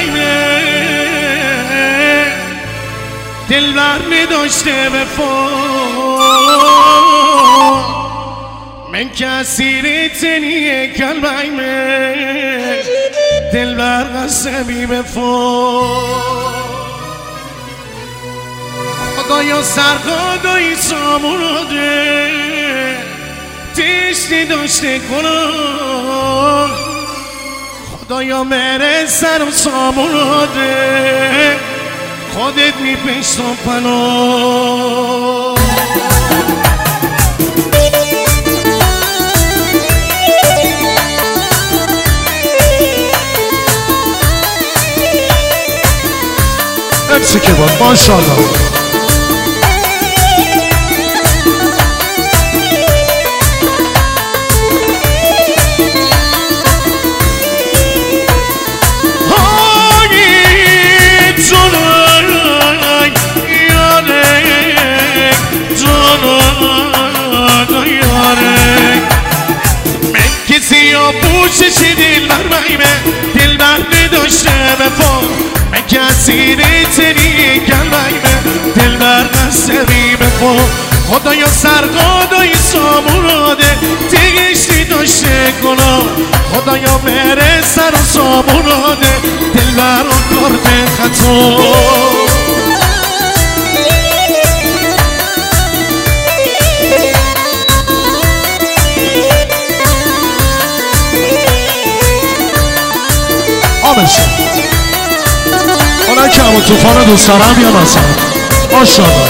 قلبیمه دلبر نداشته وفا من کسی تنیه قلبیمه دلبر قسمی وفا خدایا سرقادایی ساموراده تشتی داشته کنم خدایا مره سر و ساموراده خودت میپشت و پناه مرسی که بود ماشاءالله پوشش دلبر مایمه دلبر نداشته وفا من کسی تنی قلبیمه دلبر قسمی وفا خدایا سرقادای ساموراده تگشتی داشته گناه خدایا مره سر و ساموراده دلبر کرده خطا بشه اونایی که همون توفان دوست دارم یا مثلا ماشاءالله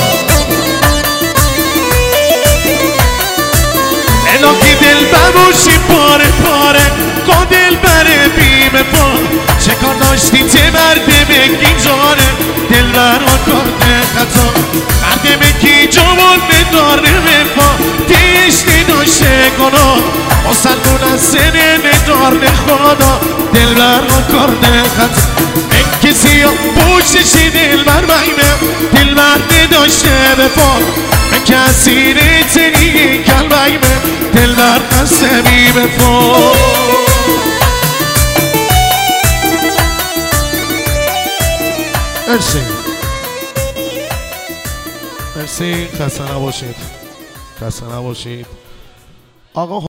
الهی دل ببوشی پاره پاره کا دل بره بیمه پا چه کار داشتی چه برده بگی جانه دل برا کرده خطا برده بگی جوان نداره وفا تشتی داشته گناه مسلمون از سنه نداره خدا دل برا کرده خطا من کسی ها پوششی دل بر مایمه دل بر نداشته وفا من کسی نتنی قلبیمه دل بر قسمی وفا مرسی مرسی خسته نباشید آقا